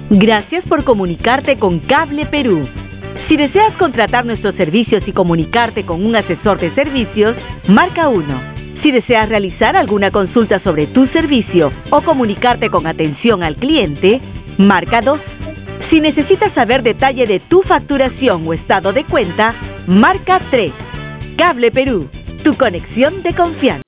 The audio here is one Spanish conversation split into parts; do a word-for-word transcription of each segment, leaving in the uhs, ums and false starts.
Gracias por comunicarte con Cable Perú. Si deseas contratar nuestros servicios y comunicarte con un asesor de servicios, marca uno. Si deseas realizar alguna consulta sobre tu servicio o comunicarte con atención al cliente, marca dos. Si necesitas saber detalle de tu facturación o estado de cuenta, marca tres. Cable Perú, tu conexión de confianza.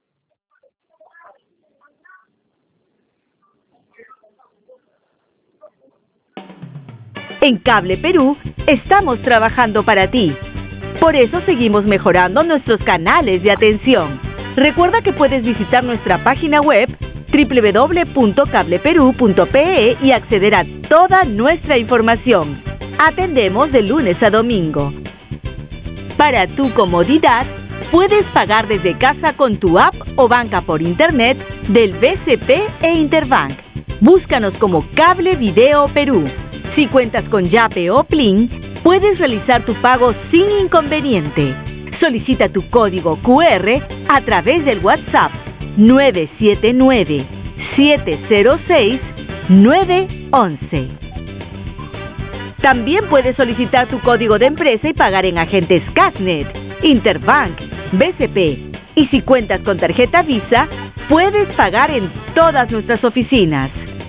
En Cable Perú estamos trabajando para ti. Por eso seguimos mejorando nuestros canales de atención. Recuerda que puedes visitar nuestra página web doble u doble u doble u punto cable perú punto pe e y acceder a toda nuestra información. Atendemos de lunes a domingo. Para tu comodidad, puedes pagar desde casa con tu app o banca por internet del B C P e Interbank. Búscanos como Cable Video Perú. Si cuentas con Yape o Plin, puedes realizar tu pago sin inconveniente. Solicita tu código cu erre a través del WhatsApp nueve siete nueve, siete cero seis, nueve once. También puedes solicitar tu código de empresa y pagar en agentes Casnet, Interbank, B C P. Y si cuentas con tarjeta Visa, puedes pagar en todas nuestras oficinas.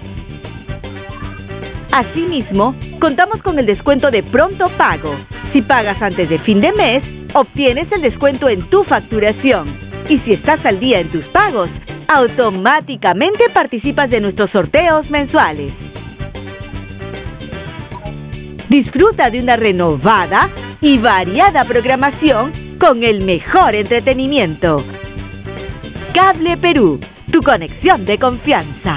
Asimismo, contamos con el descuento de pronto pago. Si pagas antes de fin de mes, obtienes el descuento en tu facturación. Y si estás al día en tus pagos, automáticamente participas de nuestros sorteos mensuales. Disfruta de una renovada y variada programación con el mejor entretenimiento. Cable Perú, tu conexión de confianza.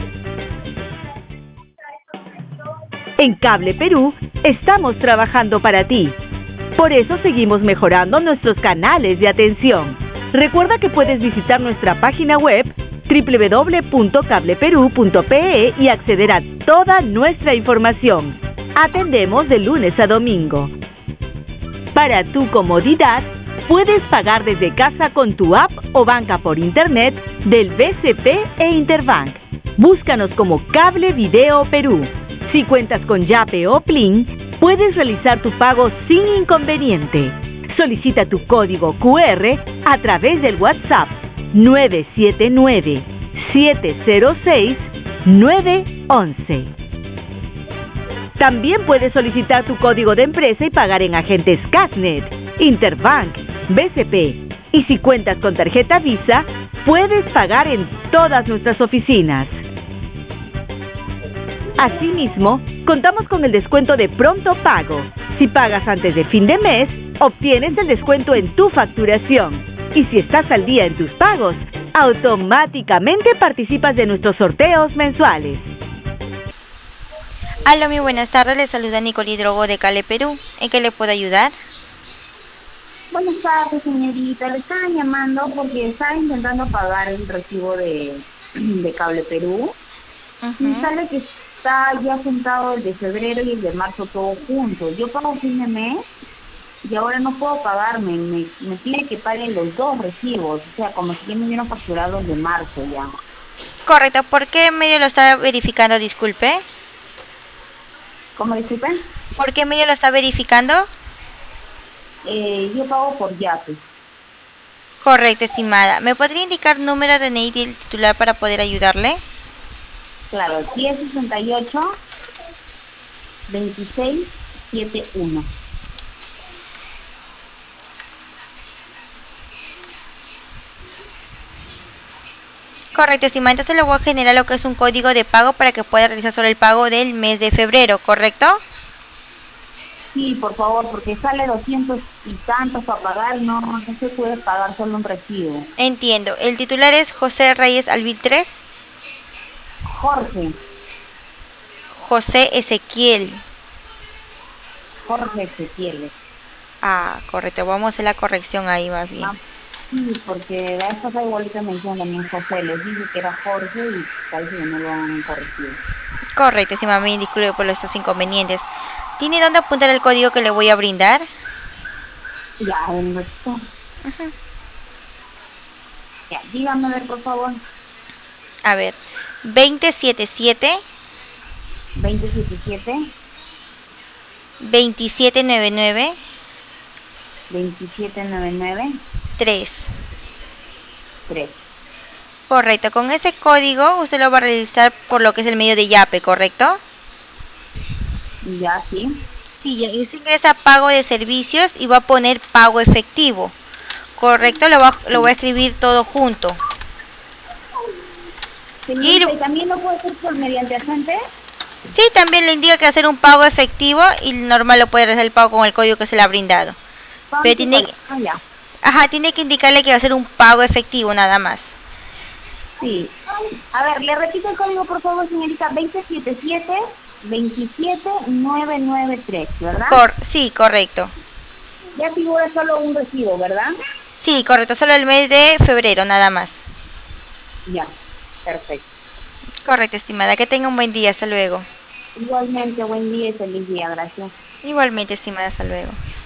En Cable Perú estamos trabajando para ti. Por eso seguimos mejorando nuestros canales de atención. Recuerda que puedes visitar nuestra página web doble u doble u doble u punto cable perú punto pe e y acceder a toda nuestra información. Atendemos de lunes a domingo. Para tu comodidad, puedes pagar desde casa con tu app o banca por internet del B C P e Interbank. Búscanos como Cable Video Perú. Si cuentas con Yape o Plin, puedes realizar tu pago sin inconveniente. Solicita tu código cu erre a través del WhatsApp nueve siete nueve, siete cero seis, nueve once. También puedes solicitar tu código de empresa y pagar en agentes Casnet, Interbank, B C P. Y si cuentas con tarjeta Visa, puedes pagar en todas nuestras oficinas. Asimismo, contamos con el descuento de pronto pago. Si pagas antes de fin de mes, obtienes el descuento en tu facturación. Y si estás al día en tus pagos, automáticamente participas de nuestros sorteos mensuales. Hola, muy buenas tardes. Les saluda Nicole Drogo de Cable Perú. ¿En qué le puedo ayudar? Buenas tardes, señorita. Le estaba llamando porque estaba intentando pagar el recibo de, de Cable Perú. Uh-huh. Y sale que está ya juntado el de febrero y el de marzo todo junto. Yo pago fin de mes y ahora no puedo pagarme. Me, me pide que pague los dos recibos. O sea, como si ya me hubieran facturado el de marzo ya. Correcto. ¿Por qué medio lo está verificando? Disculpe. ¿Cómo disculpe? ¿Por qué medio lo está verificando? Eh, yo pago por Yape. Correcto, estimada. ¿Me podría indicar número de N I del titular para poder ayudarle? Claro, diez sesenta y ocho, veintiséis, setenta y uno. Correcto, estimada. Entonces le voy a generar lo que es un código de pago para que pueda realizar solo el pago del mes de febrero, ¿correcto? Sí, por favor, porque sale doscientos y tantos para pagar, no, no se puede pagar solo un recibo. Entiendo. ¿El titular es José Reyes Alvitres? Jorge. José Ezequiel. Jorge Ezequiel. Ah, correcto. Vamos a hacer la corrección ahí más bien. Ah, sí, porque la vez pasada igualita me dijeron también José. Les dije que era Jorge y parece que no lo han corregido. Correcto, sí, mami. Disculpe por estos inconvenientes. ¿Tiene dónde apuntar el código que le voy a brindar? Ya, ¿dónde está? Uh-huh. Ya, dígame a ver, por favor. A ver, veinte setenta y siete, veinte setenta y siete, veintisiete noventa y nueve, veintisiete noventa y nueve, tres. tres. Correcto, con ese código usted lo va a realizar por lo que es el medio de Yape, ¿correcto? Ya, sí. Sí, y usted ingresa a pago de servicios y va a poner pago efectivo. Correcto, lo, va, lo voy a escribir todo junto. Señorita, ¿y también lo puede hacer por mediante agente? Sí, también le indica que hacer un pago efectivo y normal lo puede realizar el pago con el código que se le ha brindado. Pero tiene, Ah, ya. ajá, tiene que indicarle que va a hacer un pago efectivo nada más. Sí. A ver, le repito el código, por favor, señorita. veinte setenta y siete, veintisiete novecientos noventa y tres, ¿verdad? Cor sí, correcto. Ya figura solo un recibo, ¿verdad? Sí, correcto, solo el mes de febrero nada más. Ya, perfecto. Correcto, estimada. Que tenga un buen día. Hasta luego. Igualmente, buen día y feliz día. Gracias. Igualmente, estimada. Hasta luego.